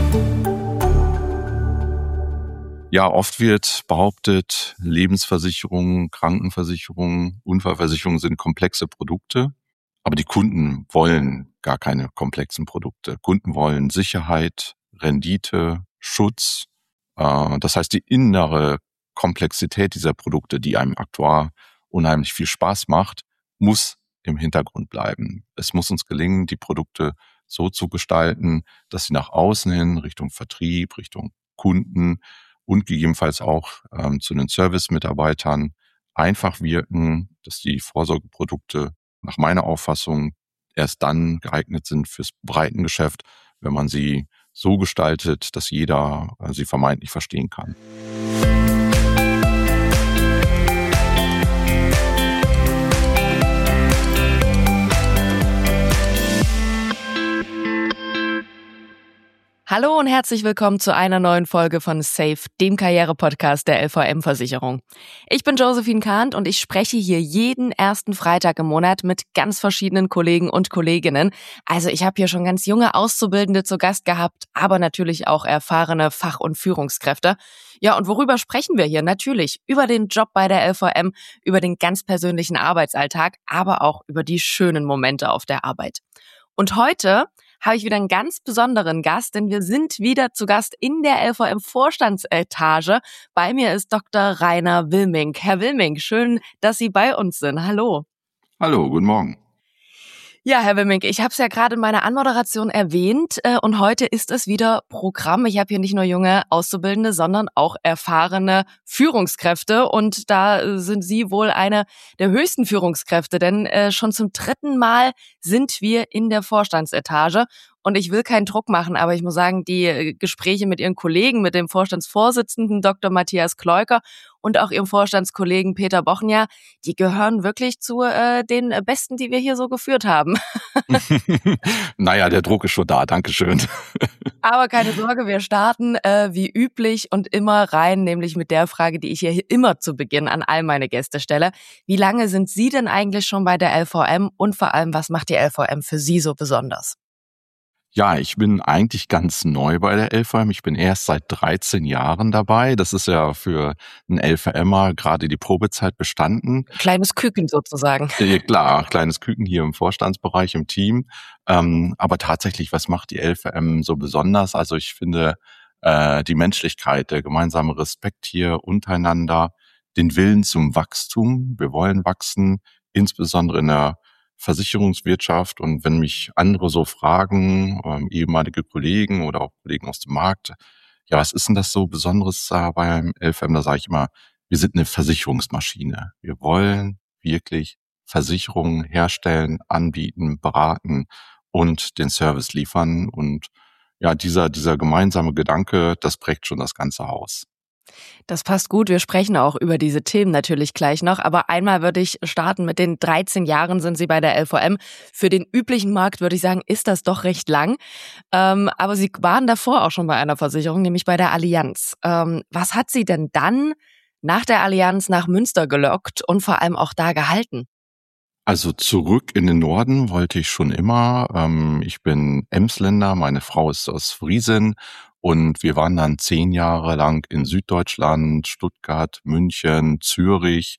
Ja, oft wird behauptet, Lebensversicherungen, Krankenversicherungen, Unfallversicherungen sind komplexe Produkte. Aber die Kunden wollen gar keine komplexen Produkte. Kunden wollen Sicherheit, Rendite, Schutz. Das heißt, die innere Komplexität dieser Produkte, die einem Aktuar unheimlich viel Spaß macht, muss im Hintergrund bleiben. Es muss uns gelingen, die Produkte so zu gestalten, dass sie nach außen hin, Richtung Vertrieb, Richtung Kunden und gegebenenfalls auch zu den Service-Mitarbeitern einfach wirken, dass die Vorsorgeprodukte nach meiner Auffassung erst dann geeignet sind fürs Breitengeschäft, wenn man sie so gestaltet, dass jeder sie vermeintlich verstehen kann. Hallo und herzlich willkommen zu einer neuen Folge von Safe, dem Karriere-Podcast der LVM-Versicherung. Ich bin Josephine Kahnt und ich spreche hier jeden ersten Freitag im Monat mit ganz verschiedenen Kollegen und Kolleginnen. Also ich habe hier schon ganz junge Auszubildende zu Gast gehabt, aber natürlich auch erfahrene Fach- und Führungskräfte. Ja, und worüber sprechen wir hier? Natürlich über den Job bei der LVM, über den ganz persönlichen Arbeitsalltag, aber auch über die schönen Momente auf der Arbeit. Und heute habe ich wieder einen ganz besonderen Gast, denn wir sind wieder zu Gast in der LVM-Vorstandsetage. Bei mir ist Dr. Rainer Wilmink. Herr Wilmink, schön, dass Sie bei uns sind. Hallo. Hallo, guten Morgen. Ja, Herr Wilmink, ich habe es ja gerade in meiner Anmoderation erwähnt und heute ist es wieder Programm. Ich habe hier nicht nur junge Auszubildende, sondern auch erfahrene Führungskräfte und da sind Sie wohl eine der höchsten Führungskräfte, denn schon zum 3. Mal sind wir in der Vorstandsetage. Und ich will keinen Druck machen, aber ich muss sagen, die Gespräche mit Ihren Kollegen, mit dem Vorstandsvorsitzenden Dr. Matthias Kleuker und auch Ihrem Vorstandskollegen Peter Bochnia, die gehören wirklich zu den Besten, die wir hier so geführt haben. Naja, der Druck ist schon da, Dankeschön. Aber keine Sorge, wir starten wie üblich und immer rein, nämlich mit der Frage, die ich hier immer zu Beginn an all meine Gäste stelle. Wie lange sind Sie denn eigentlich schon bei der LVM und vor allem, was macht die LVM für Sie so besonders? Ja, ich bin eigentlich ganz neu bei der LVM. Ich bin erst seit 13 Jahren dabei. Das ist ja für einen LVMer gerade die Probezeit bestanden. Kleines Küken sozusagen. Klar, kleines Küken hier im Vorstandsbereich, im Team. Aber tatsächlich, was macht die LVM so besonders? Also ich finde die Menschlichkeit, der gemeinsame Respekt hier untereinander, den Willen zum Wachstum. Wir wollen wachsen, insbesondere in der Versicherungswirtschaft. Und wenn mich andere so fragen, ehemalige Kollegen oder auch Kollegen aus dem Markt, ja, was ist denn das so Besonderes beim LVM? Da sage ich immer, wir sind eine Versicherungsmaschine. Wir wollen wirklich Versicherungen herstellen, anbieten, beraten und den Service liefern. Und ja, dieser gemeinsame Gedanke, das prägt schon das ganze Haus. Das passt gut. Wir sprechen auch über diese Themen natürlich gleich noch. Aber einmal würde ich starten mit den 13 Jahren sind Sie bei der LVM. Für den üblichen Markt würde ich sagen, ist das doch recht lang. Aber Sie waren davor auch schon bei einer Versicherung, nämlich bei der Allianz. Was hat Sie denn dann nach der Allianz nach Münster gelockt und vor allem auch da gehalten? Also zurück in den Norden wollte ich schon immer. Ich bin Emsländer, meine Frau ist aus Friesen und wir waren dann 10 Jahre lang in Süddeutschland, Stuttgart, München, Zürich.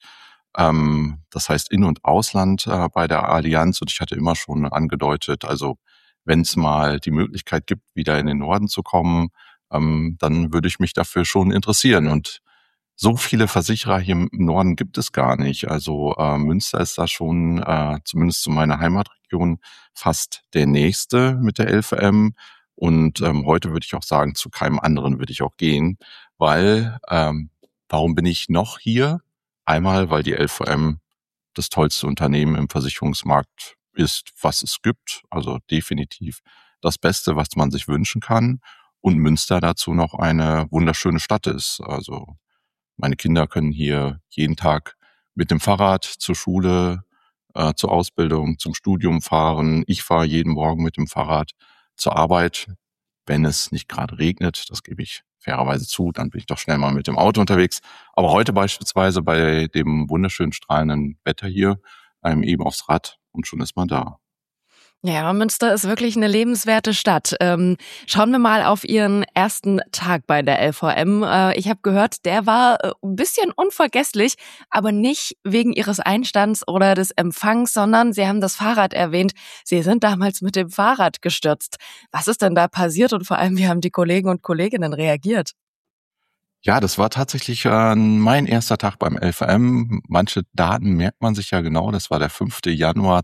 Das heißt In- und Ausland bei der Allianz und ich hatte immer schon angedeutet, also wenn es mal die Möglichkeit gibt, wieder in den Norden zu kommen, dann würde ich mich dafür schon interessieren und so viele Versicherer hier im Norden gibt es gar nicht. Also Münster ist da schon, zumindest zu meiner Heimatregion, fast der nächste mit der LVM. Und heute würde ich auch sagen, zu keinem anderen würde ich auch gehen, weil warum bin ich noch hier? Einmal, weil die LVM das tollste Unternehmen im Versicherungsmarkt ist, was es gibt. Also definitiv das Beste, was man sich wünschen kann. Und Münster dazu noch eine wunderschöne Stadt ist. Also meine Kinder können hier jeden Tag mit dem Fahrrad zur Schule, zur Ausbildung, zum Studium fahren. Ich fahre jeden Morgen mit dem Fahrrad zur Arbeit, wenn es nicht gerade regnet. Das gebe ich fairerweise zu, dann bin ich doch schnell mal mit dem Auto unterwegs. Aber heute beispielsweise bei dem wunderschönen strahlenden Wetter hier, eben aufs Rad und schon ist man da. Ja, Münster ist wirklich eine lebenswerte Stadt. Schauen wir mal auf Ihren ersten Tag bei der LVM. Ich habe gehört, der war ein bisschen unvergesslich, aber nicht wegen Ihres Einstands oder des Empfangs, sondern Sie haben das Fahrrad erwähnt. Sie sind damals mit dem Fahrrad gestürzt. Was ist denn da passiert und vor allem, wie haben die Kollegen und Kolleginnen reagiert? Ja, das war tatsächlich mein erster Tag beim LVM. Manche Daten merkt man sich ja genau. Das war der 5. Januar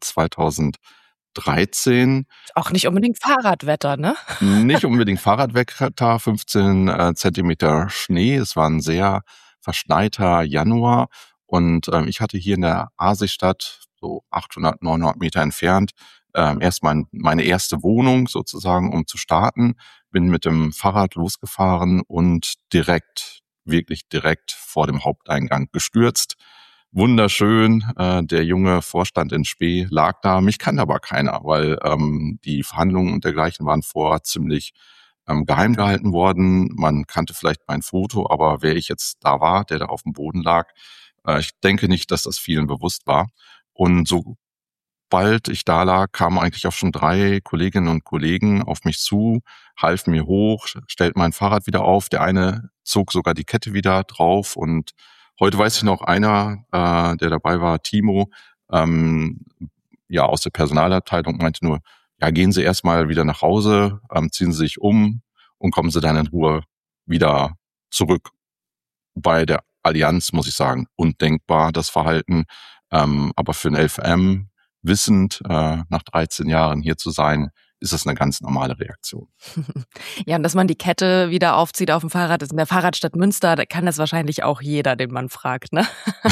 2013. Auch nicht unbedingt Fahrradwetter, ne? Nicht unbedingt Fahrradwetter, 15 Zentimeter Schnee. Es war ein sehr verschneiter Januar und ich hatte hier in der Aasistadt, so 800, 900 Meter entfernt, erst meine erste Wohnung sozusagen, um zu starten. Bin mit dem Fahrrad losgefahren und wirklich direkt vor dem Haupteingang gestürzt. Wunderschön, der junge Vorstand in Spee lag da. Mich kannte aber keiner, weil die Verhandlungen und dergleichen waren vorher ziemlich geheim gehalten worden. Man kannte vielleicht mein Foto, aber wer ich jetzt da war, der da auf dem Boden lag, ich denke nicht, dass das vielen bewusst war. Und sobald ich da lag, kamen eigentlich auch schon 3 Kolleginnen und Kollegen auf mich zu, halfen mir hoch, stellten mein Fahrrad wieder auf. Der eine zog sogar die Kette wieder drauf und heute weiß ich noch, einer, der dabei war, Timo, ähm, ja, aus der Personalabteilung meinte nur, ja, gehen Sie erstmal wieder nach Hause, ziehen Sie sich um und kommen Sie dann in Ruhe wieder zurück. Bei der Allianz, muss ich sagen, undenkbar, das Verhalten. Aber für ein LVM, wissend, nach 13 Jahren hier zu sein, ist das eine ganz normale Reaktion. Ja, und dass man die Kette wieder aufzieht auf dem Fahrrad, ist in der Fahrradstadt Münster, da kann das wahrscheinlich auch jeder, den man fragt, ne?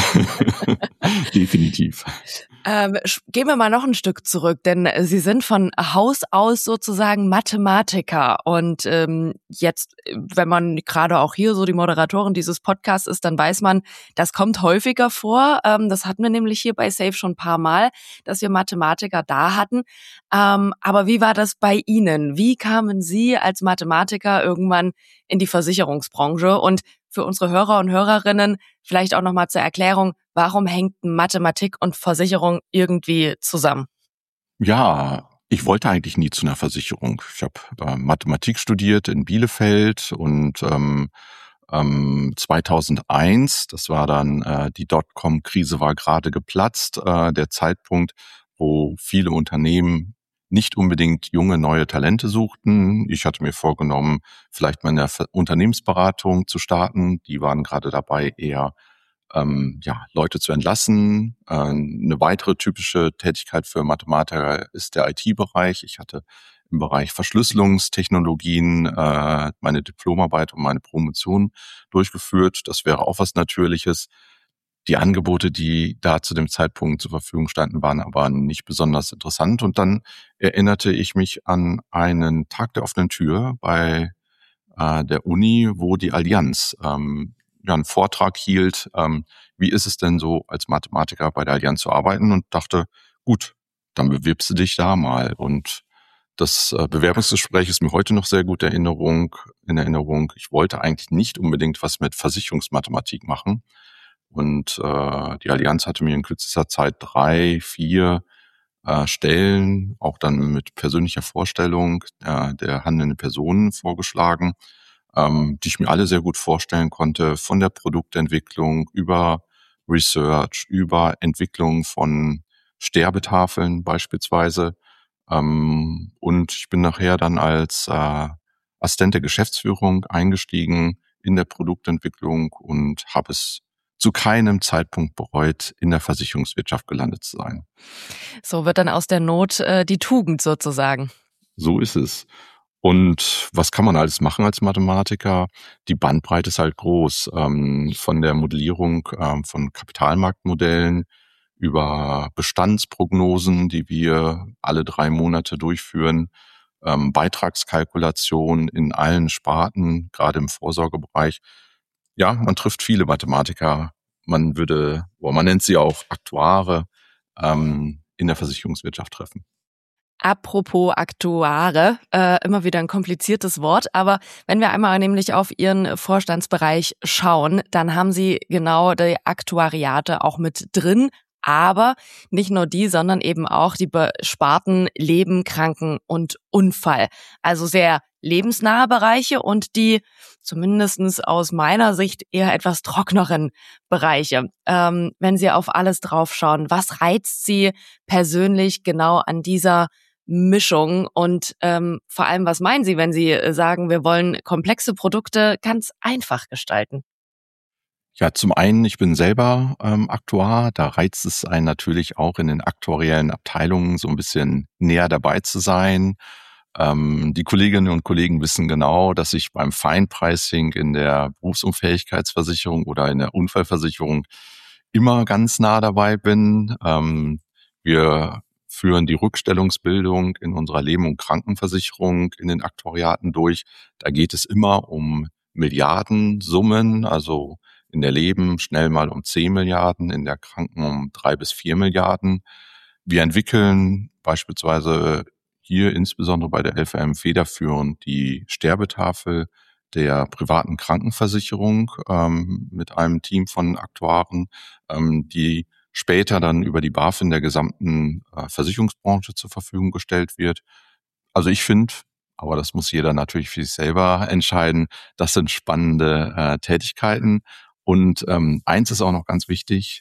Definitiv. Gehen wir mal noch ein Stück zurück, denn Sie sind von Haus aus sozusagen Mathematiker. Und jetzt, wenn man gerade auch hier so die Moderatorin dieses Podcasts ist, dann weiß man, das kommt häufiger vor. Das hatten wir nämlich hier bei Safe schon ein paar Mal, dass wir Mathematiker da hatten. Aber wie war das bei Ihnen? Wie kamen Sie als Mathematiker irgendwann in die Versicherungsbranche? Und für unsere Hörer und Hörerinnen vielleicht auch nochmal zur Erklärung, warum hängt Mathematik und Versicherung irgendwie zusammen? Ja, ich wollte eigentlich nie zu einer Versicherung. Ich habe Mathematik studiert in Bielefeld und 2001, das war dann die Dotcom-Krise war gerade geplatzt, der Zeitpunkt, wo viele Unternehmen nicht unbedingt junge, neue Talente suchten. Ich hatte mir vorgenommen, vielleicht mal in der Unternehmensberatung zu starten. Die waren gerade dabei, eher Leute zu entlassen. Eine weitere typische Tätigkeit für Mathematiker ist der IT-Bereich. Ich hatte im Bereich Verschlüsselungstechnologien meine Diplomarbeit und meine Promotion durchgeführt. Das wäre auch was Natürliches. Die Angebote, die da zu dem Zeitpunkt zur Verfügung standen, waren aber nicht besonders interessant. Und dann erinnerte ich mich an einen Tag der offenen Tür bei der Uni, wo die Allianz einen Vortrag hielt, wie ist es denn so, als Mathematiker bei der Allianz zu arbeiten, und dachte, gut, dann bewirbst du dich da mal. Und das Bewerbungsgespräch ist mir heute noch sehr gut in Erinnerung. Ich wollte eigentlich nicht unbedingt was mit Versicherungsmathematik machen. Und die Allianz hatte mir in kürzester Zeit 3, 4 Stellen, auch dann mit persönlicher Vorstellung der handelnden Personen vorgeschlagen, die ich mir alle sehr gut vorstellen konnte, von der Produktentwicklung über Research, über Entwicklung von Sterbetafeln beispielsweise. Und ich bin nachher dann als Assistent der Geschäftsführung eingestiegen in der Produktentwicklung und habe es zu keinem Zeitpunkt bereut, in der Versicherungswirtschaft gelandet zu sein. So wird dann aus der Not die Tugend sozusagen. So ist es. Und was kann man alles machen als Mathematiker? Die Bandbreite ist halt groß. Von der Modellierung von Kapitalmarktmodellen über Bestandsprognosen, die wir alle 3 Monate durchführen, Beitragskalkulation in allen Sparten, gerade im Vorsorgebereich. Ja, man trifft viele Mathematiker. Man nennt sie auch Aktuare, in der Versicherungswirtschaft treffen. Apropos Aktuare, immer wieder ein kompliziertes Wort, aber wenn wir einmal nämlich auf Ihren Vorstandsbereich schauen, dann haben Sie genau die Aktuariate auch mit drin, Aber nicht nur die, sondern eben auch die Sparten Leben, Kranken und Unfall. Also sehr lebensnahe Bereiche und die zumindestens aus meiner Sicht eher etwas trockeneren Bereiche. Wenn Sie auf alles draufschauen, was reizt Sie persönlich genau an dieser Mischung und vor allem, was meinen Sie, wenn Sie sagen, wir wollen komplexe Produkte ganz einfach gestalten? Ja, zum einen, ich bin selber Aktuar. Da reizt es einen natürlich auch in den aktuariellen Abteilungen so ein bisschen näher dabei zu sein. Die Kolleginnen und Kollegen wissen genau, dass ich beim Feinpricing in der Berufsunfähigkeitsversicherung oder in der Unfallversicherung immer ganz nah dabei bin. Wir führen die Rückstellungsbildung in unserer Leben- und Krankenversicherung in den Aktuariaten durch. Da geht es immer um Milliardensummen, also in der Leben schnell mal um 10 Milliarden, in der Kranken um 3 bis 4 Milliarden. Wir entwickeln beispielsweise hier insbesondere bei der LVM federführend die Sterbetafel der privaten Krankenversicherung mit einem Team von Aktuaren, die später dann über die BaFin der gesamten Versicherungsbranche zur Verfügung gestellt wird. Also ich finde, aber das muss jeder natürlich für sich selber entscheiden, das sind spannende Tätigkeiten. Und eins ist auch noch ganz wichtig,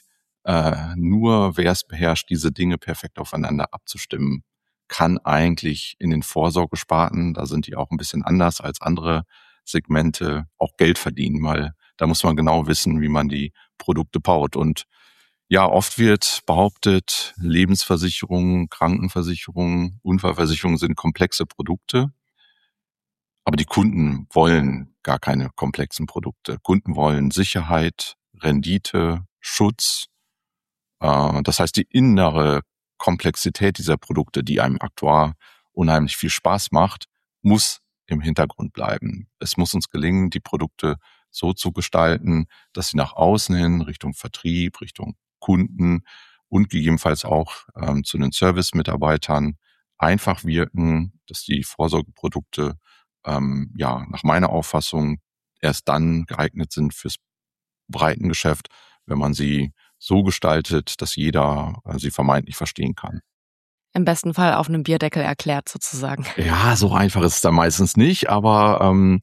nur wer es beherrscht, diese Dinge perfekt aufeinander abzustimmen, kann eigentlich in den Vorsorgesparten, da sind die auch ein bisschen anders als andere Segmente, auch Geld verdienen, weil da muss man genau wissen, wie man die Produkte baut. Und ja, oft wird behauptet, Lebensversicherungen, Krankenversicherungen, Unfallversicherungen sind komplexe Produkte. Aber die Kunden wollen gar keine komplexen Produkte. Kunden wollen Sicherheit, Rendite, Schutz. Das heißt, die innere Komplexität dieser Produkte, die einem Aktuar unheimlich viel Spaß macht, muss im Hintergrund bleiben. Es muss uns gelingen, die Produkte so zu gestalten, dass sie nach außen hin, Richtung Vertrieb, Richtung Kunden und gegebenenfalls auch zu den Service-Mitarbeitern einfach wirken, dass die Vorsorgeprodukte ja nach meiner Auffassung erst dann geeignet sind fürs Breitengeschäft, wenn man sie so gestaltet, dass jeder sie vermeintlich verstehen kann. Im besten Fall auf einem Bierdeckel erklärt sozusagen. Ja, so einfach ist es dann meistens nicht, aber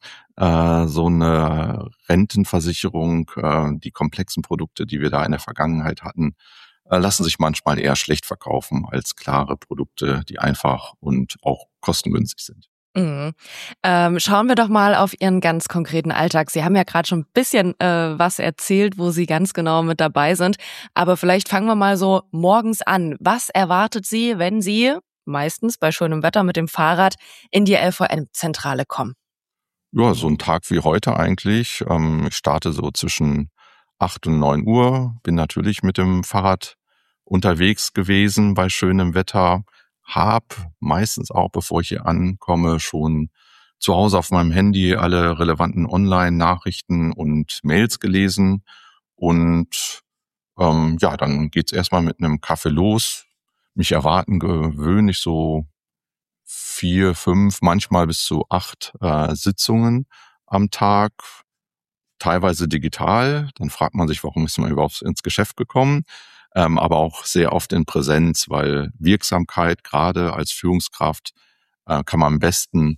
so eine Rentenversicherung, die komplexen Produkte, die wir da in der Vergangenheit hatten, lassen sich manchmal eher schlecht verkaufen als klare Produkte, die einfach und auch kostengünstig sind. Mhm. Schauen wir doch mal auf Ihren ganz konkreten Alltag. Sie haben ja gerade schon ein bisschen was erzählt, wo Sie ganz genau mit dabei sind. Aber vielleicht fangen wir mal so morgens an. Was erwartet Sie, wenn Sie meistens bei schönem Wetter mit dem Fahrrad in die LVM-Zentrale kommen? Ja, so ein Tag wie heute eigentlich. Ich starte so zwischen 8 und 9 Uhr, bin natürlich mit dem Fahrrad unterwegs gewesen bei schönem Wetter, habe meistens auch, bevor ich hier ankomme, schon zu Hause auf meinem Handy alle relevanten Online-Nachrichten und Mails gelesen. Und ja, dann geht's erst mal mit einem Kaffee los. Mich erwarten gewöhnlich so 4, 5, manchmal bis zu 8 Sitzungen am Tag, teilweise digital. Dann fragt man sich, warum ist man überhaupt ins Geschäft gekommen? Aber auch sehr oft in Präsenz, weil Wirksamkeit, gerade als Führungskraft, kann man am besten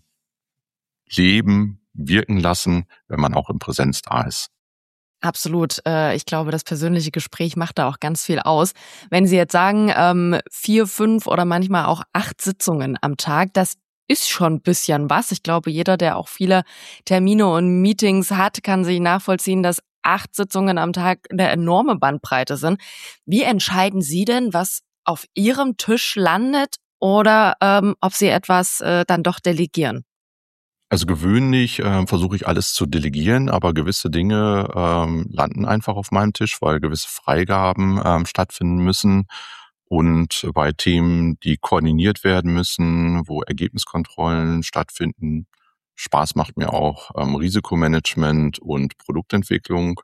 leben, wirken lassen, wenn man auch in Präsenz da ist. Absolut. Ich glaube, das persönliche Gespräch macht da auch ganz viel aus. Wenn Sie jetzt sagen, 4, 5 oder manchmal auch 8 Sitzungen am Tag, das ist schon ein bisschen was. Ich glaube, jeder, der auch viele Termine und Meetings hat, kann sich nachvollziehen, dass 8 Sitzungen am Tag eine enorme Bandbreite sind. Wie entscheiden Sie denn, was auf Ihrem Tisch landet oder ob Sie etwas dann doch delegieren? Also gewöhnlich versuche ich alles zu delegieren, aber gewisse Dinge landen einfach auf meinem Tisch, weil gewisse Freigaben stattfinden müssen. Und bei Themen, die koordiniert werden müssen, wo Ergebniskontrollen stattfinden, Spaß macht mir auch Risikomanagement und Produktentwicklung.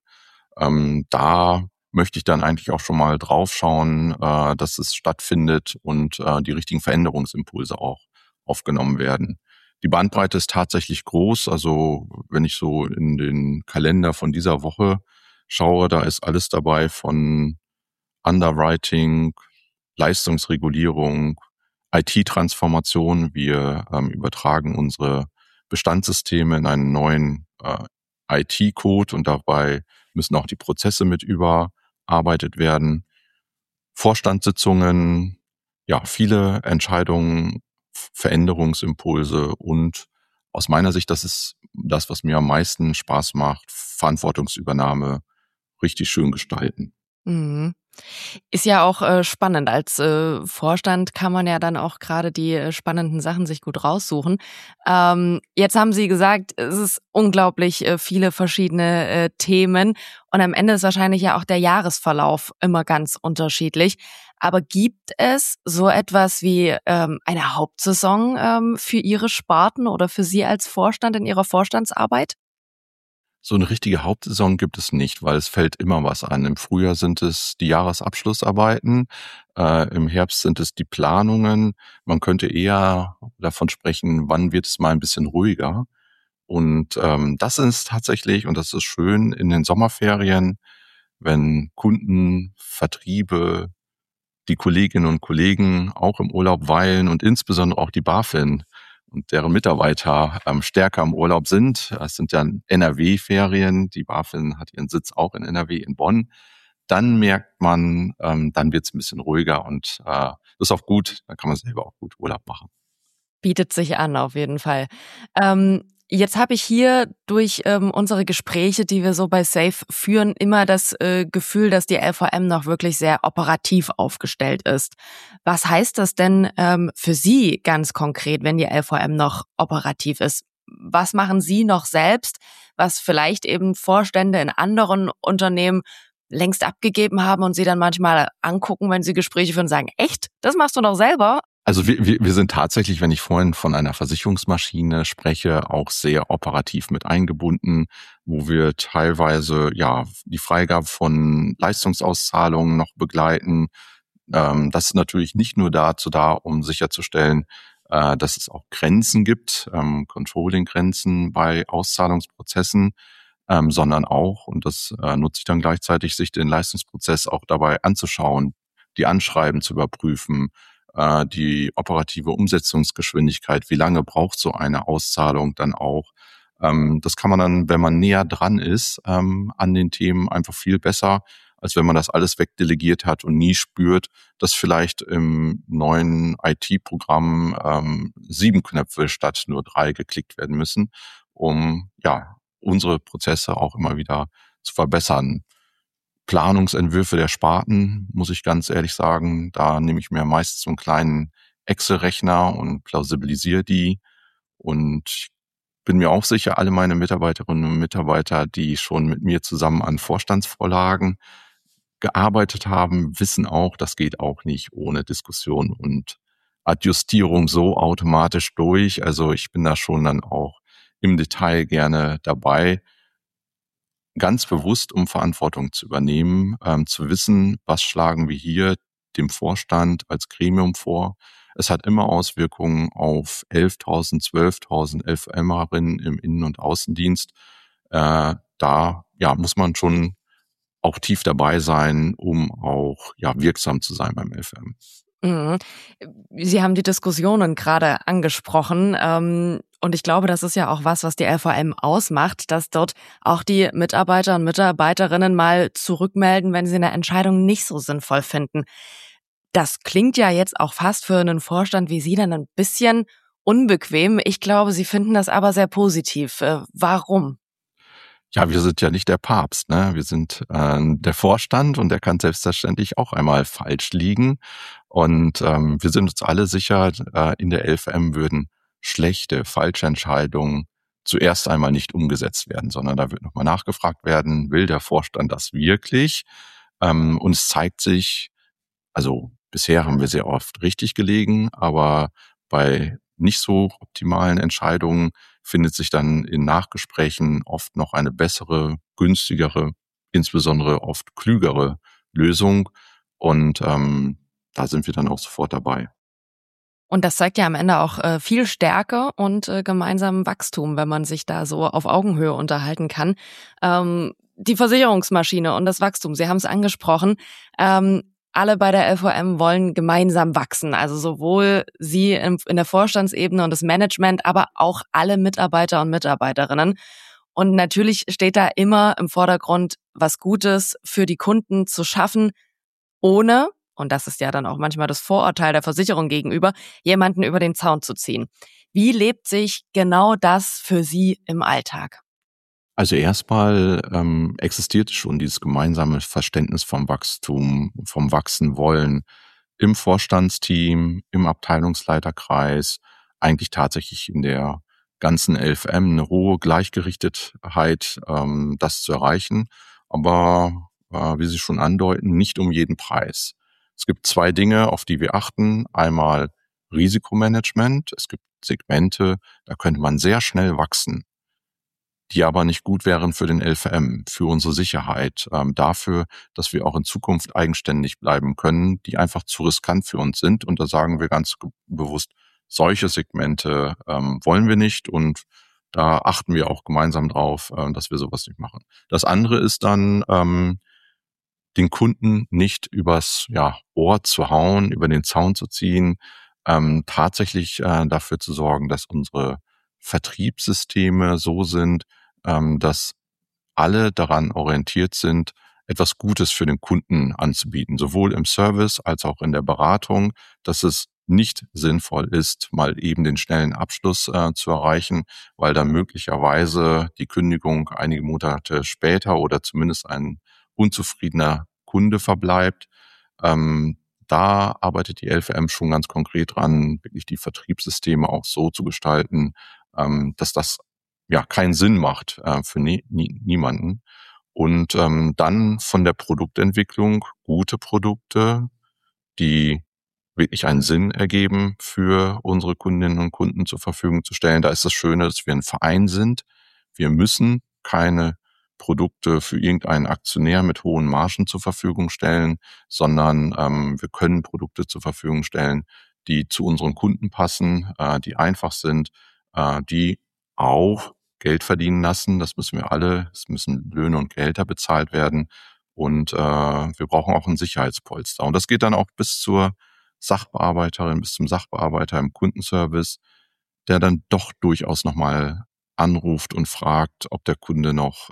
Da möchte ich dann eigentlich auch schon mal drauf schauen, dass es stattfindet und die richtigen Veränderungsimpulse auch aufgenommen werden. Die Bandbreite ist tatsächlich groß. Also wenn ich so in den Kalender von dieser Woche schaue, da ist alles dabei von Underwriting, Leistungsregulierung, IT-Transformation. Wir übertragen unsere Bestandssysteme in einen neuen IT-Code und dabei müssen auch die Prozesse mit überarbeitet werden. Vorstandssitzungen, ja, viele Entscheidungen, Veränderungsimpulse und aus meiner Sicht, das ist das, was mir am meisten Spaß macht, Verantwortungsübernahme richtig schön gestalten. Mhm. Ist ja auch spannend. Als Vorstand kann man ja dann auch gerade die spannenden Sachen sich gut raussuchen. Jetzt haben Sie gesagt, es ist unglaublich viele verschiedene Themen und am Ende ist wahrscheinlich ja auch der Jahresverlauf immer ganz unterschiedlich. Aber gibt es so etwas wie eine Hauptsaison für Ihre Sparten oder für Sie als Vorstand in Ihrer Vorstandsarbeit? So eine richtige Hauptsaison gibt es nicht, weil es fällt immer was an. Im Frühjahr sind es die Jahresabschlussarbeiten, im Herbst sind es die Planungen. Man könnte eher davon sprechen, wann wird es mal ein bisschen ruhiger. Und das ist tatsächlich, und das ist schön, in den Sommerferien, wenn Kunden, Vertriebe, die Kolleginnen und Kollegen auch im Urlaub weilen und insbesondere auch die BaFin und deren Mitarbeiter stärker im Urlaub sind. Es sind ja NRW-Ferien. Die BaFin hat ihren Sitz auch in NRW in Bonn. Dann merkt man, dann wird es ein bisschen ruhiger und das ist auch gut. Da kann man selber auch gut Urlaub machen. Bietet sich an, auf jeden Fall. Jetzt habe ich hier durch unsere Gespräche, die wir so bei Safe führen, immer das Gefühl, dass die LVM noch wirklich sehr operativ aufgestellt ist. Was heißt das denn für Sie ganz konkret, wenn die LVM noch operativ ist? Was machen Sie noch selbst, was vielleicht eben Vorstände in anderen Unternehmen längst abgegeben haben und Sie dann manchmal angucken, wenn Sie Gespräche führen und sagen, echt? Das machst du noch selber? Also wir sind tatsächlich, wenn ich vorhin von einer Versicherungsmaschine spreche, auch sehr operativ mit eingebunden, wo wir teilweise ja die Freigabe von Leistungsauszahlungen noch begleiten. Das ist natürlich nicht nur dazu da, um sicherzustellen, dass es auch Grenzen gibt, Controlling-Grenzen bei Auszahlungsprozessen, sondern auch, und das nutze ich dann gleichzeitig, sich den Leistungsprozess auch dabei anzuschauen, die Anschreiben zu überprüfen, die operative Umsetzungsgeschwindigkeit, wie lange braucht so eine Auszahlung dann auch. Das kann man dann, wenn man näher dran ist, an den Themen einfach viel besser, als wenn man das alles wegdelegiert hat und nie spürt, dass vielleicht im neuen IT-Programm 7 Knöpfe statt nur 3 geklickt werden müssen, um ja unsere Prozesse auch immer wieder zu verbessern. Planungsentwürfe der Sparten, muss ich ganz ehrlich sagen, da nehme ich mir meist so einen kleinen Excel-Rechner und plausibilisiere die. Und ich bin mir auch sicher, alle meine Mitarbeiterinnen und Mitarbeiter, die schon mit mir zusammen an Vorstandsvorlagen gearbeitet haben, wissen auch, das geht auch nicht ohne Diskussion und Adjustierung so automatisch durch. Also ich bin da schon dann auch im Detail gerne dabei, ganz bewusst, um Verantwortung zu übernehmen, zu wissen, was schlagen wir hier dem Vorstand als Gremium vor. Es hat immer Auswirkungen auf 11.000, 12.000 LVMerinnen im Innen- und Außendienst. Da ja, muss man schon auch tief dabei sein, um auch ja, wirksam zu sein beim LVM. Mhm. Sie haben die Diskussionen gerade angesprochen. Und ich glaube, das ist ja auch was die LVM ausmacht, dass dort auch die Mitarbeiter und Mitarbeiterinnen mal zurückmelden, wenn sie eine Entscheidung nicht so sinnvoll finden. Das klingt ja jetzt auch fast für einen Vorstand wie Sie dann ein bisschen unbequem. Ich glaube, Sie finden das aber sehr positiv. Warum? Ja, wir sind ja nicht der Papst, ne? Wir sind der Vorstand und der kann selbstverständlich auch einmal falsch liegen. Und wir sind uns alle sicher, in der LVM würden schlechte, falsche Entscheidungen zuerst einmal nicht umgesetzt werden, sondern da wird nochmal nachgefragt werden, will der Vorstand das wirklich? Und es zeigt sich, also bisher haben wir sehr oft richtig gelegen, aber bei nicht so optimalen Entscheidungen findet sich dann in Nachgesprächen oft noch eine bessere, günstigere, insbesondere oft klügere Lösung. Und da sind wir dann auch sofort dabei. Und das zeigt ja am Ende auch viel Stärke und gemeinsamen Wachstum, wenn man sich da so auf Augenhöhe unterhalten kann. Die Versicherungsmaschine und das Wachstum, Sie haben es angesprochen. Alle bei der LVM wollen gemeinsam wachsen, also sowohl Sie in der Vorstandsebene und das Management, aber auch alle Mitarbeiter und Mitarbeiterinnen. Und natürlich steht da immer im Vordergrund, was Gutes für die Kunden zu schaffen, ohne, und das ist ja dann auch manchmal das Vorurteil der Versicherung gegenüber, jemanden über den Zaun zu ziehen. Wie lebt sich genau das für Sie im Alltag? Also erstmal existiert schon dieses gemeinsame Verständnis vom Wachstum, vom Wachsen wollen im Vorstandsteam, im Abteilungsleiterkreis, eigentlich tatsächlich in der ganzen LFM eine hohe Gleichgerichtetheit, das zu erreichen. Aber wie Sie schon andeuten, nicht um jeden Preis. Es gibt 2 Dinge, auf die wir achten. Einmal Risikomanagement. Es gibt Segmente, da könnte man sehr schnell wachsen, die aber nicht gut wären für den LVM, für unsere Sicherheit, dafür, dass wir auch in Zukunft eigenständig bleiben können, die einfach zu riskant für uns sind. Und da sagen wir ganz bewusst, solche Segmente wollen wir nicht, und da achten wir auch gemeinsam drauf, dass wir sowas nicht machen. Das andere ist dann, den Kunden nicht übers Ohr zu hauen, über den Zaun zu ziehen, tatsächlich dafür zu sorgen, dass unsere Vertriebssysteme so sind, dass alle daran orientiert sind, etwas Gutes für den Kunden anzubieten, sowohl im Service als auch in der Beratung, dass es nicht sinnvoll ist, mal eben den schnellen Abschluss zu erreichen, weil dann möglicherweise die Kündigung einige Monate später oder zumindest ein unzufriedener Kunde verbleibt. Da arbeitet die LVM schon ganz konkret dran, wirklich die Vertriebssysteme auch so zu gestalten, dass das keinen Sinn macht für niemanden. Und dann von der Produktentwicklung gute Produkte, die wirklich einen Sinn ergeben, für unsere Kundinnen und Kunden zur Verfügung zu stellen. Da ist das Schöne, dass wir ein Verein sind. Wir müssen keine Produkte für irgendeinen Aktionär mit hohen Margen zur Verfügung stellen, sondern wir können Produkte zur Verfügung stellen, die zu unseren Kunden passen, die einfach sind, die auch Geld verdienen lassen. Das müssen wir alle. Es müssen Löhne und Gehälter bezahlt werden. Und wir brauchen auch ein Sicherheitspolster. Und das geht dann auch bis zur Sachbearbeiterin, bis zum Sachbearbeiter im Kundenservice, der dann doch durchaus nochmal anruft und fragt, ob der Kunde noch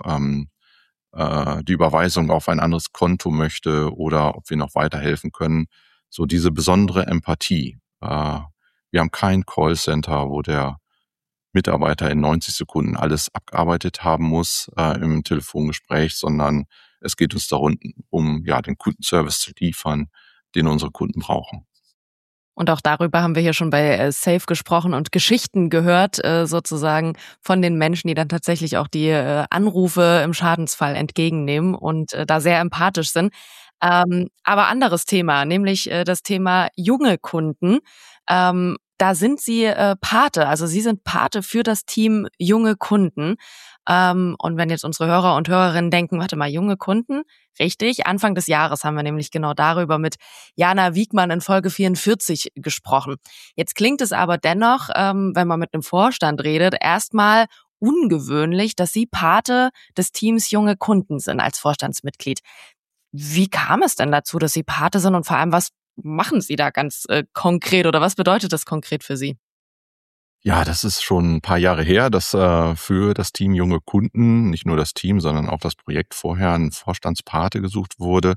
die Überweisung auf ein anderes Konto möchte oder ob wir noch weiterhelfen können. So diese besondere Empathie. Wir haben kein Callcenter, wo der Mitarbeiter in 90 Sekunden alles abgearbeitet haben muss im Telefongespräch, sondern es geht uns darum, den Kundenservice zu liefern, den unsere Kunden brauchen. Und auch darüber haben wir hier schon bei Safe gesprochen und Geschichten gehört, sozusagen von den Menschen, die dann tatsächlich auch die Anrufe im Schadensfall entgegennehmen und da sehr empathisch sind. Aber anderes Thema, nämlich das Thema junge Kunden. Da sind Sie Pate, also Sie sind Pate für das Team junge Kunden. Und wenn jetzt unsere Hörer und Hörerinnen denken, warte mal, junge Kunden? Richtig, Anfang des Jahres haben wir nämlich genau darüber mit Jana Wiegmann in Folge 44 gesprochen. Jetzt klingt es aber dennoch, wenn man mit einem Vorstand redet, erstmal ungewöhnlich, dass Sie Pate des Teams junge Kunden sind als Vorstandsmitglied. Wie kam es denn dazu, dass Sie Pate sind und vor allem, was machen Sie da ganz konkret oder was bedeutet das konkret für Sie? Ja, das ist schon ein paar Jahre her, dass für das Team junge Kunden, nicht nur das Team, sondern auch das Projekt vorher, ein Vorstandspate gesucht wurde.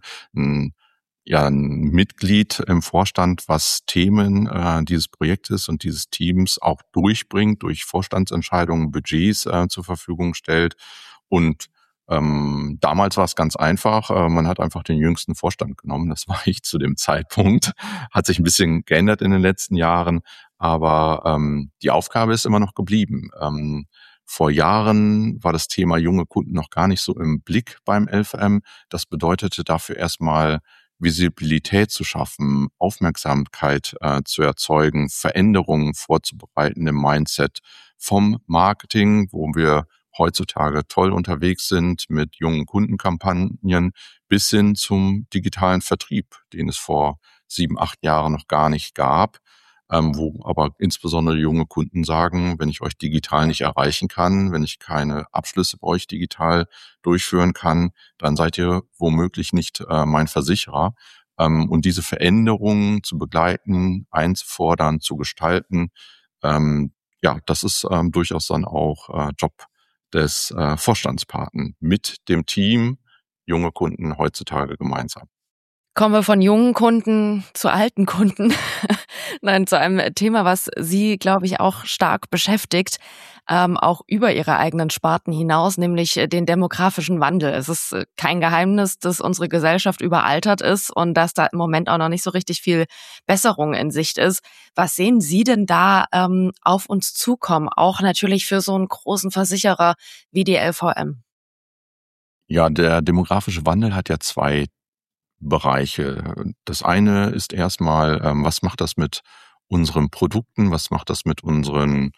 Ein Mitglied im Vorstand, was Themen dieses Projektes und dieses Teams auch durchbringt, durch Vorstandsentscheidungen, Budgets zur Verfügung stellt. Und damals war es ganz einfach. Man hat einfach den jüngsten Vorstand genommen. Das war ich zu dem Zeitpunkt. Hat sich ein bisschen geändert in den letzten Jahren, aber die Aufgabe ist immer noch geblieben. Vor Jahren war das Thema junge Kunden noch gar nicht so im Blick beim LVM. Das bedeutete dafür erstmal Visibilität zu schaffen, Aufmerksamkeit zu erzeugen, Veränderungen vorzubereiten im Mindset vom Marketing, wo wir heutzutage toll unterwegs sind mit jungen Kundenkampagnen, bis hin zum digitalen Vertrieb, den es vor 7, 8 Jahren noch gar nicht gab. wo aber insbesondere junge Kunden sagen, wenn ich euch digital nicht erreichen kann, wenn ich keine Abschlüsse bei euch digital durchführen kann, dann seid ihr womöglich nicht mein Versicherer. Und diese Veränderungen zu begleiten, einzufordern, zu gestalten, ja, das ist durchaus dann auch Job des Vorstandspaten mit dem Team, junge Kunden heutzutage gemeinsam. Kommen wir von jungen Kunden zu alten Kunden. Nein, zu einem Thema, was Sie, glaube ich, auch stark beschäftigt, auch über Ihre eigenen Sparten hinaus, nämlich den demografischen Wandel. Es ist kein Geheimnis, dass unsere Gesellschaft überaltert ist und dass da im Moment auch noch nicht so richtig viel Besserung in Sicht ist. Was sehen Sie denn da auf uns zukommen, auch natürlich für so einen großen Versicherer wie die LVM? Ja, der demografische Wandel hat ja zwei Bereiche. Das eine ist erstmal, was macht das mit unseren Produkten? Was macht das mit unseren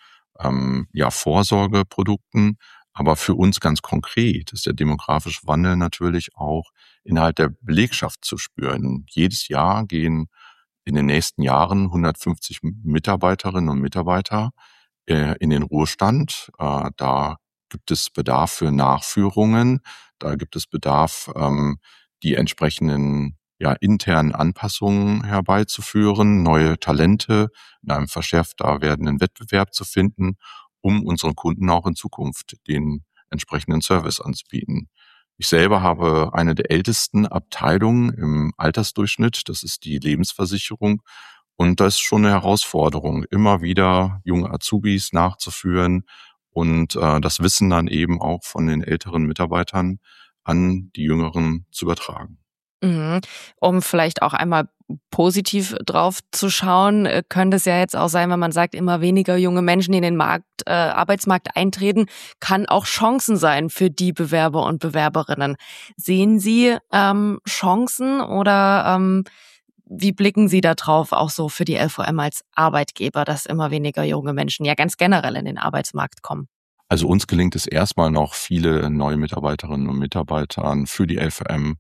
Vorsorgeprodukten? Aber für uns ganz konkret ist der demografische Wandel natürlich auch innerhalb der Belegschaft zu spüren. Jedes Jahr gehen in den nächsten Jahren 150 Mitarbeiterinnen und Mitarbeiter in den Ruhestand. Da gibt es Bedarf für Nachführungen. Da gibt es Bedarf, die entsprechenden internen Anpassungen herbeizuführen, neue Talente in einem verschärfter werdenden Wettbewerb zu finden, um unseren Kunden auch in Zukunft den entsprechenden Service anzubieten. Ich selber habe eine der ältesten Abteilungen im Altersdurchschnitt. Das ist die Lebensversicherung. Und das ist schon eine Herausforderung, immer wieder junge Azubis nachzuführen und das Wissen dann eben auch von den älteren Mitarbeitern an die Jüngeren zu übertragen. Mhm. Um vielleicht auch einmal positiv drauf zu schauen, könnte es ja jetzt auch sein, wenn man sagt, immer weniger junge Menschen in den Arbeitsmarkt eintreten, kann auch Chancen sein für die Bewerber und Bewerberinnen. Sehen Sie Chancen oder wie blicken Sie da drauf, auch so für die LVM als Arbeitgeber, dass immer weniger junge Menschen ja ganz generell in den Arbeitsmarkt kommen? Also uns gelingt es erstmal noch, viele neue Mitarbeiterinnen und Mitarbeitern für die LVM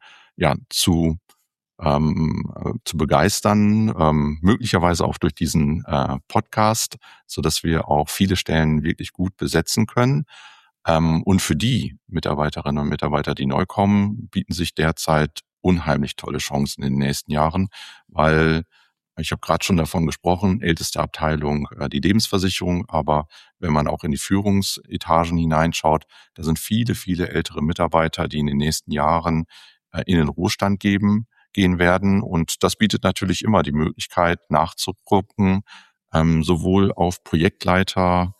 zu begeistern, möglicherweise auch durch diesen Podcast, so dass wir auch viele Stellen wirklich gut besetzen können. Und für die Mitarbeiterinnen und Mitarbeiter, die neu kommen, bieten sich derzeit unheimlich tolle Chancen in den nächsten Jahren, weil ich habe gerade schon davon gesprochen, älteste Abteilung, die Lebensversicherung, aber wenn man auch in die Führungsetagen hineinschaut, da sind viele, viele ältere Mitarbeiter, die in den nächsten Jahren in den Ruhestand gehen werden. Und das bietet natürlich immer die Möglichkeit, nachzugucken, sowohl auf Projektleiter,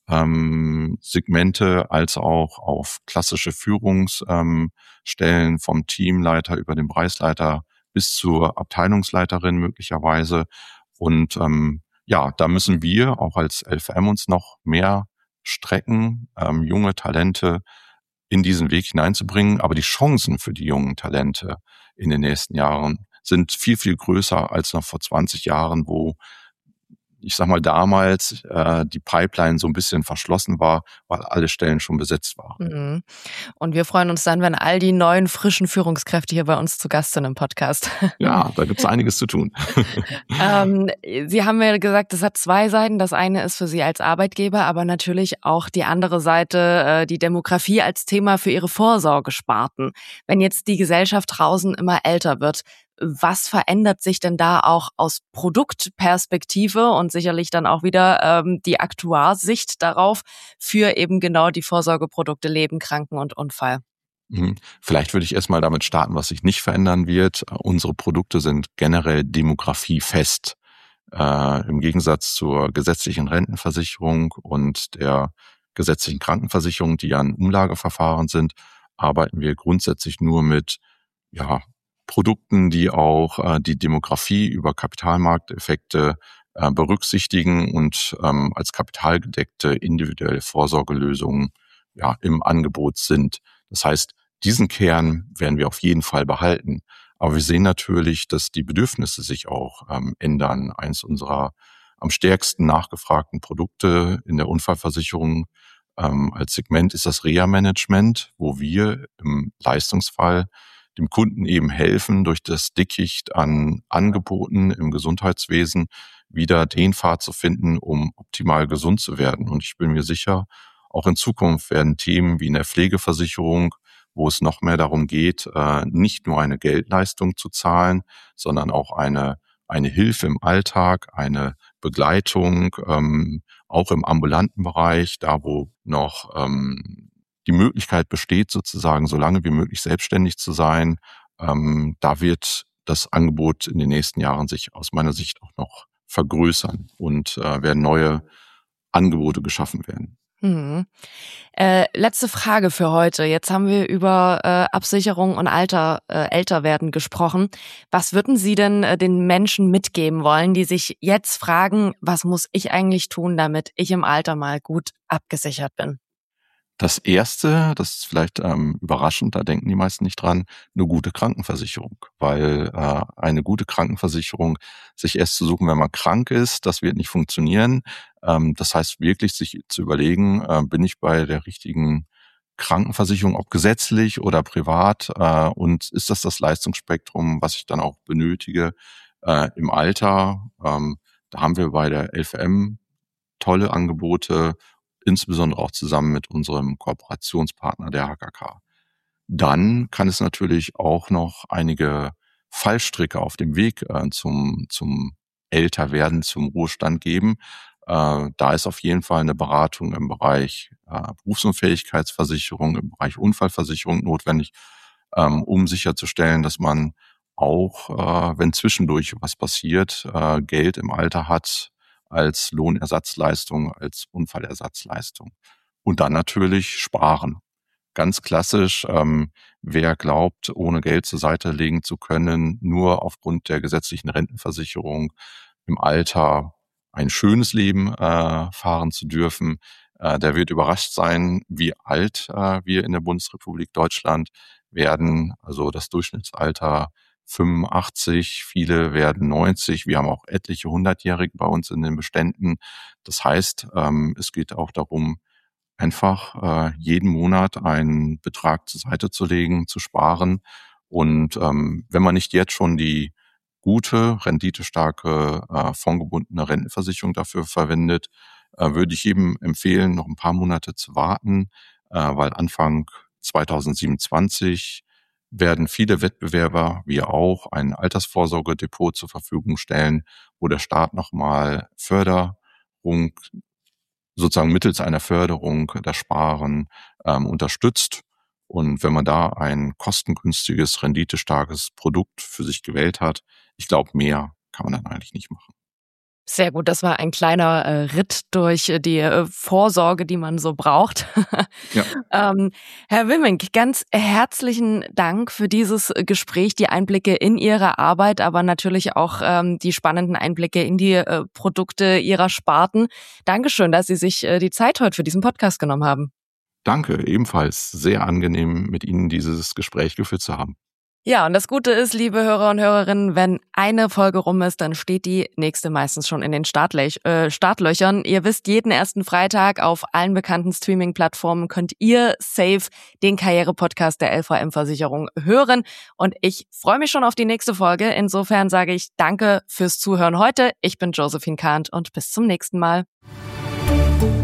Segmente als auch auf klassische Führungsstellen vom Teamleiter über den Bereichsleiter bis zur Abteilungsleiterin möglicherweise. Und da müssen wir auch als LVM uns noch mehr strecken, junge Talente in diesen Weg hineinzubringen. Aber die Chancen für die jungen Talente in den nächsten Jahren sind viel, viel größer als noch vor 20 Jahren, wo ich sag mal, damals die Pipeline so ein bisschen verschlossen war, weil alle Stellen schon besetzt waren. Mhm. Und wir freuen uns dann, wenn all die neuen, frischen Führungskräfte hier bei uns zu Gast sind im Podcast. Ja, da gibt's einiges zu tun. Sie haben ja gesagt, es hat zwei Seiten. Das eine ist für Sie als Arbeitgeber, aber natürlich auch die andere Seite, die Demografie als Thema für Ihre Vorsorgesparten. Wenn jetzt die Gesellschaft draußen immer älter wird, was verändert sich denn da auch aus Produktperspektive und sicherlich dann auch wieder die Aktuarsicht darauf für eben genau die Vorsorgeprodukte Leben, Kranken und Unfall? Vielleicht würde ich erstmal damit starten, was sich nicht verändern wird. Unsere Produkte sind generell demografiefest. Im Gegensatz zur gesetzlichen Rentenversicherung und der gesetzlichen Krankenversicherung, die ja ein Umlageverfahren sind, arbeiten wir grundsätzlich nur mit Produkten, die auch die Demografie über Kapitalmarkteffekte berücksichtigen und als kapitalgedeckte individuelle Vorsorgelösungen im Angebot sind. Das heißt, diesen Kern werden wir auf jeden Fall behalten. Aber wir sehen natürlich, dass die Bedürfnisse sich auch ändern. Eins unserer am stärksten nachgefragten Produkte in der Unfallversicherung als Segment ist das Reha-Management, wo wir im Leistungsfall dem Kunden eben helfen, durch das Dickicht an Angeboten im Gesundheitswesen wieder den Pfad zu finden, um optimal gesund zu werden. Und ich bin mir sicher, auch in Zukunft werden Themen wie in der Pflegeversicherung, wo es noch mehr darum geht, nicht nur eine Geldleistung zu zahlen, sondern auch eine Hilfe im Alltag, eine Begleitung, auch im ambulanten Bereich, da wo noch die Möglichkeit besteht, sozusagen so lange wie möglich selbstständig zu sein. Da wird das Angebot in den nächsten Jahren sich aus meiner Sicht auch noch vergrößern und werden neue Angebote geschaffen werden. Mhm. Letzte Frage für heute. Jetzt haben wir über Absicherung und Älterwerden gesprochen. Was würden Sie denn den Menschen mitgeben wollen, die sich jetzt fragen, was muss ich eigentlich tun, damit ich im Alter mal gut abgesichert bin? Das Erste, das ist vielleicht überraschend, da denken die meisten nicht dran, eine gute Krankenversicherung. Weil eine gute Krankenversicherung sich erst zu suchen, wenn man krank ist, das wird nicht funktionieren. Das heißt wirklich, sich zu überlegen, bin ich bei der richtigen Krankenversicherung, ob gesetzlich oder privat, und ist das Leistungsspektrum, was ich dann auch benötige im Alter. Da haben wir bei der LVM tolle Angebote, insbesondere auch zusammen mit unserem Kooperationspartner der HKK. Dann kann es natürlich auch noch einige Fallstricke auf dem Weg zum Älterwerden, zum Ruhestand geben. Da ist auf jeden Fall eine Beratung im Bereich Berufsunfähigkeitsversicherung, im Bereich Unfallversicherung notwendig, um sicherzustellen, dass man auch, wenn zwischendurch was passiert, Geld im Alter hat als Lohnersatzleistung, als Unfallersatzleistung. Und dann natürlich sparen. Ganz klassisch, wer glaubt, ohne Geld zur Seite legen zu können, nur aufgrund der gesetzlichen Rentenversicherung im Alter ein schönes Leben fahren zu dürfen, der wird überrascht sein, wie alt wir in der Bundesrepublik Deutschland werden. Also das Durchschnittsalter 85, viele werden 90. Wir haben auch etliche 100-Jährige bei uns in den Beständen. Das heißt, es geht auch darum, einfach jeden Monat einen Betrag zur Seite zu legen, zu sparen. Und wenn man nicht jetzt schon die gute, renditestarke, fondgebundene Rentenversicherung dafür verwendet, würde ich jedem empfehlen, noch ein paar Monate zu warten, weil Anfang 2027 werden viele Wettbewerber, wir auch, ein Altersvorsorgedepot zur Verfügung stellen, wo der Staat nochmal Förderung, sozusagen mittels einer Förderung das Sparen unterstützt. Und wenn man da ein kostengünstiges, renditestarkes Produkt für sich gewählt hat, ich glaube, mehr kann man dann eigentlich nicht machen. Sehr gut, das war ein kleiner Ritt durch die Vorsorge, die man so braucht. Ja. Herr Wilmink, ganz herzlichen Dank für dieses Gespräch, die Einblicke in Ihre Arbeit, aber natürlich auch die spannenden Einblicke in die Produkte Ihrer Sparten. Dankeschön, dass Sie sich die Zeit heute für diesen Podcast genommen haben. Danke, ebenfalls sehr angenehm, mit Ihnen dieses Gespräch geführt zu haben. Ja, und das Gute ist, liebe Hörer und Hörerinnen, wenn eine Folge rum ist, dann steht die nächste meistens schon in den Startlöchern. Ihr wisst, jeden ersten Freitag auf allen bekannten Streaming-Plattformen könnt ihr safe den Karriere-Podcast der LVM-Versicherung hören. Und ich freue mich schon auf die nächste Folge. Insofern sage ich danke fürs Zuhören heute. Ich bin Josephine Kahnt und bis zum nächsten Mal.